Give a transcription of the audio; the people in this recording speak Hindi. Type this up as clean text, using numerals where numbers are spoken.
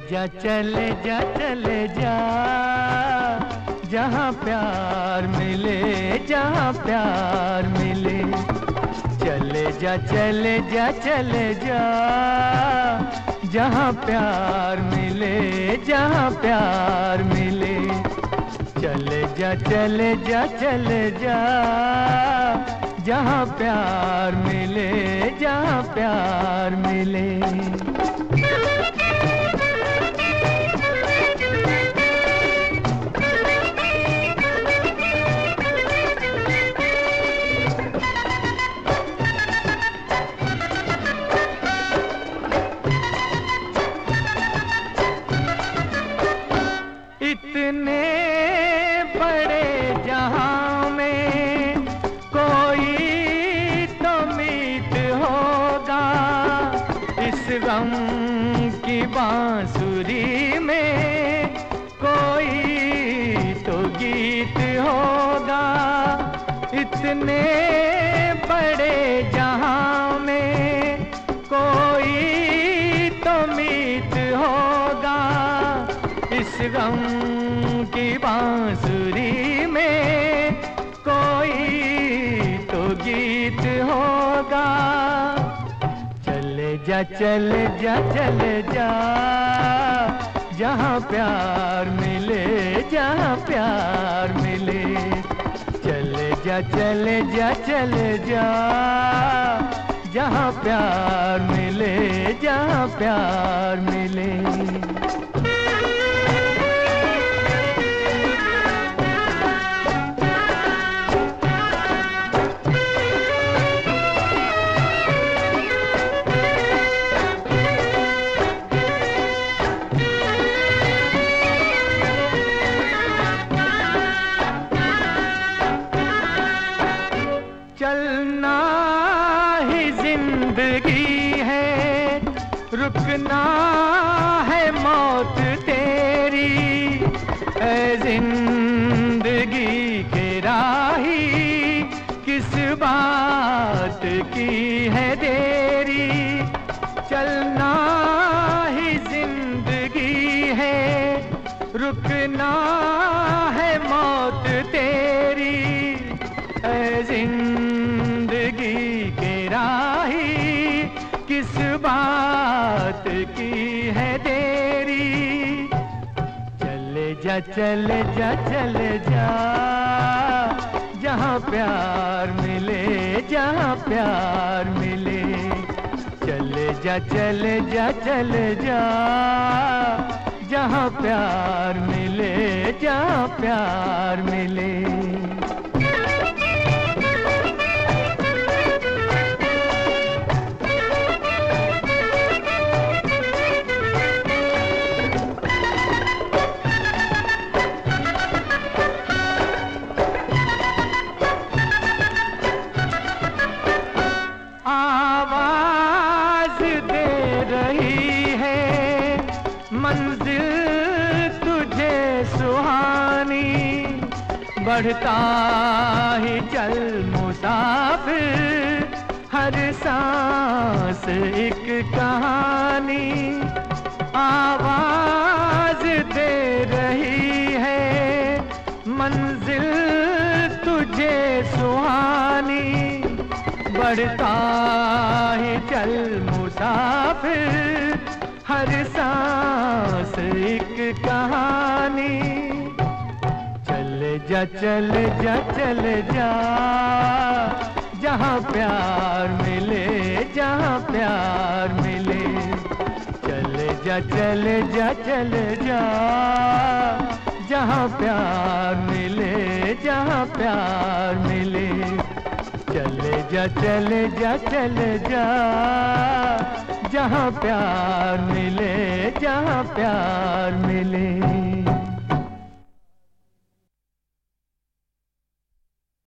चले जा जहाँ प्यार मिले, जहाँ प्यार मिले। चले जा जहाँ प्यार मिले, जहाँ प्यार मिले। चले जा जहाँ प्यार मिले, जहाँ प्यार मिले। इतने बड़े जहां में कोई तो मीत होगा, इस गम की बांसुरी में कोई तो गीत होगा। इतने बड़े जहां में कोई तो मीत होगा, इस गम की बांसुरी में कोई तो गीत होगा। चले जा जहाँ प्यार मिले, जहाँ प्यार मिले। चले जा जहाँ प्यार मिले, जहाँ प्यार मिले। चलना ही जिंदगी है, रुकना है मौत तेरी। ऐ जिंदगी के राही, किस बात की है देरी। चलना ही जिंदगी है, रुकना है मौत तेरी। ऐ जिंदगी के राही, किस बात की है देरी। चले जा जहाँ प्यार मिले, जहाँ प्यार मिले। चले जा जहाँ प्यार मिले, जहाँ प्यार मिले। आवाज दे रही है मंजिल तुझे सुहानी, बढ़ता ही चल मुसाफिर, हर सांस एक कहानी। आवाज दे रही है मंजिल तुझे सुहानी, बढ़ता ही चल मुसाफिर, हर सांस एक कहानी। चले जा जहाँ प्यार मिले, जहाँ प्यार मिले। चले जा जहाँ प्यार मिले, जहाँ प्यार मिले। चले जा जहाँ प्यार मिले, जहाँ प्यार मिले।